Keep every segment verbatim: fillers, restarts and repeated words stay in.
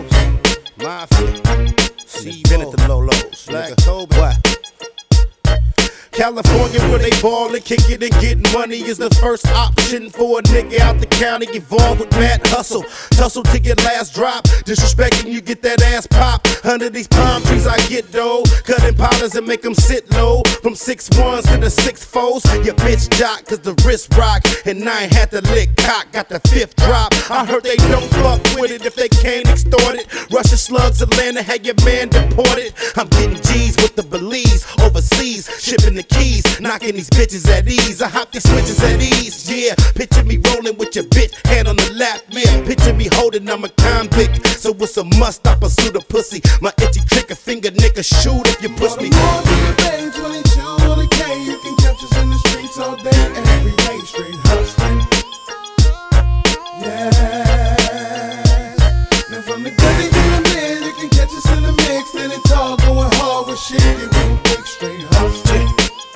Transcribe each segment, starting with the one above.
Lolos, Mafia, C. Bennett the Lolos, Black Toby. What? California where they ball and kick it and getting money is the first option for a nigga out the county involved with mad hustle. Tussle to your last drop, disrespecting you get that ass pop. Under these palm trees I get dough, cutting powders and make them sit low. From six ones to the six foes, your bitch jock cause the wrist rock. And I ain't had to lick cock, got the fifth drop. I heard they don't fuck with it if they can't extort it. Russian slugs, Atlanta had your man deported. I'm getting G's with the Belize, overseas, shipping the keys, knocking these bitches at ease. I hop these switches at ease, yeah. Picture me rolling with your bitch, hand on the lap, yeah. Picture me holding, I'm a convict, so it's a must I pursue the pussy. My itchy trigger finger, nigga, shoot if you push me. More than a bang, twenty-two on the K. You can catch us in the streets all day, every day, straight hustling. Yeah. Now from the gully to the mid, you can catch us in the mix. Then it's all going hard with shit. You can take straight hustling.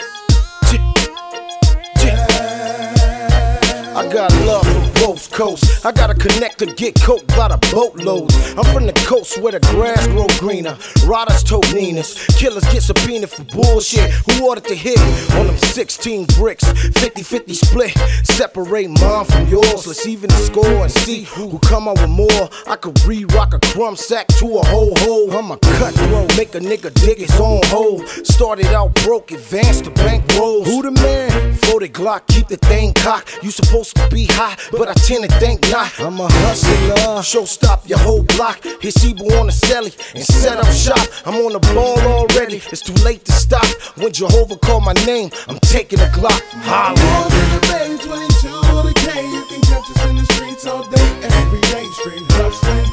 I got love from both coasts. I gotta connect to get coke by the boatloads. I'm from the coast where the grass grow greener. Riders told Ninas, killers get subpoenaed for bullshit. Who ordered the hit on them sixteen bricks? fifty fifty split, separate mine from yours. Let's even the score and see who come out with more. I could re-rock a crumb sack to a whole hole. I'm a cutthroat, make a nigga dig his own hole. Started out broke, advanced to bank rolls. Who the man? Forty Glock, keep the thing cocked. You supposed to be high, but I tend to think not. I'm a hustler, show stop your whole block. Hit Cebu on the celly and set up shop. I'm on the ball already, it's too late to stop. When Jehovah called my name, I'm taking a Glock. Holla. More than a bang, twenty-two on the K. You can catch us in the streets all day, every day, straight hustling.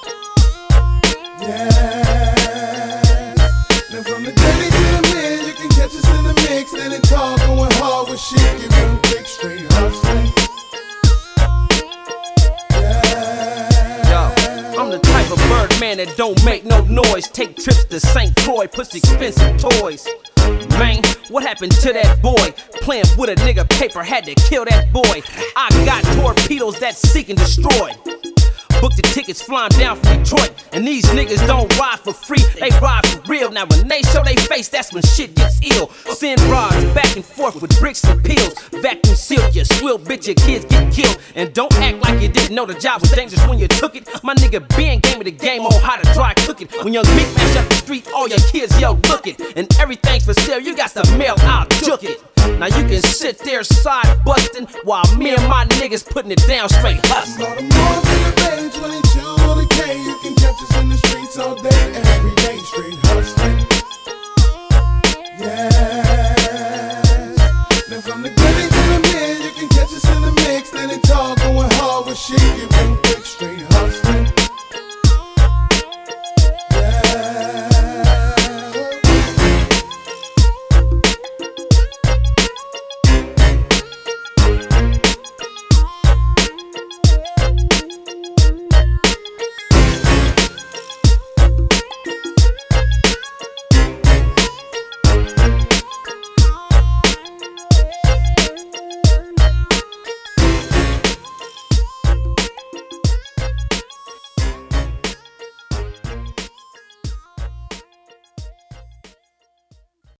Yeah. Now from the daily to the mid, you can catch us in the mix. Then it's all going hard with shit. You can take straight hustling. I'm the type of bird man that don't make no noise. Take trips to Saint Croix, push expensive toys. Man, what happened to that boy? Playing with a nigga paper, had to kill that boy. I got torpedoes that seek and destroy. Booked the tickets flying down from Detroit. And these niggas don't ride for free, they ride for real. Now when they show they face, that's when shit gets ill. Send rods back and forth with bricks and pills. Vacuum sealed, you swill, bitch, your kids get killed. And don't act like you didn't know the job was dangerous when you took it. My nigga Ben gave me the game on how to dry cook it. When young Meek mash up the street, all your kids yell, look it. And everything's for sale, you got to mail, I'll jook it. Now you can sit there side bustin' while me and my niggas putting it down straight hustling. More than a bang, twenty-two